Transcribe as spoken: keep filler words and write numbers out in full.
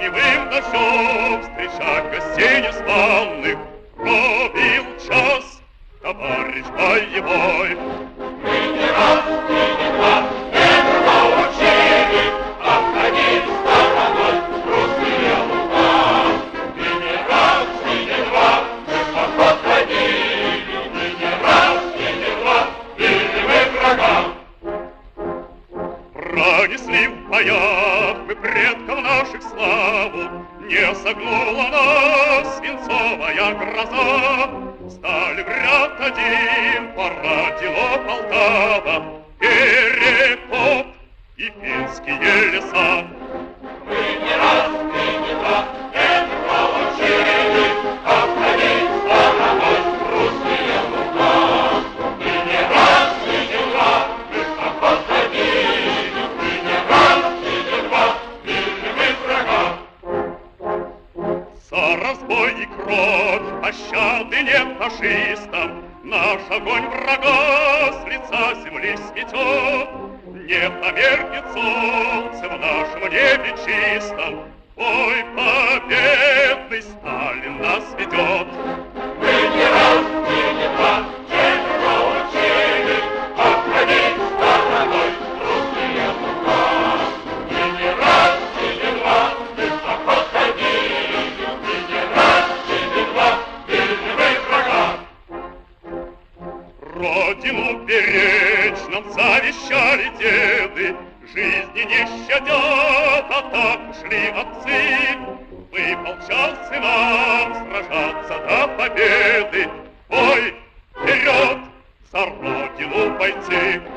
дождевым дождем встречать гостей незваных. Пробил час, товарищ боевой. Мы не раз и не два этого учили, обходить стороной русские луга. И не раз и не два мы поход ходили, и не раз и не два били мы врага. Пронесли в боях мы предков наших славу, не согнула нас свинцовая гроза. Стали в ряд один, порадила Полтава, Перекоп и финские леса. Мы не раз и не два этого учили, обходить стороной русские луга. И не раз и не два мы в поход ходили, и не раз и не два били мы врага. За разбой и кровь пощады нет фашистам, наш огонь врага с лица земли сметет. Не померкнет солнце в нашем небе чистом, бой победный Сталин нас ведет. Мы не раз и не два этого учили, обходить стороной русские луга. И не раз и не два мы в поход ходили, и не раз и не два били мы врага. Родину беречь нам завещали деды, жизни не щадят, а так ушли отцы. Выпал час и нам сражаться до победы. Бой, вперед, за Родину бойцы!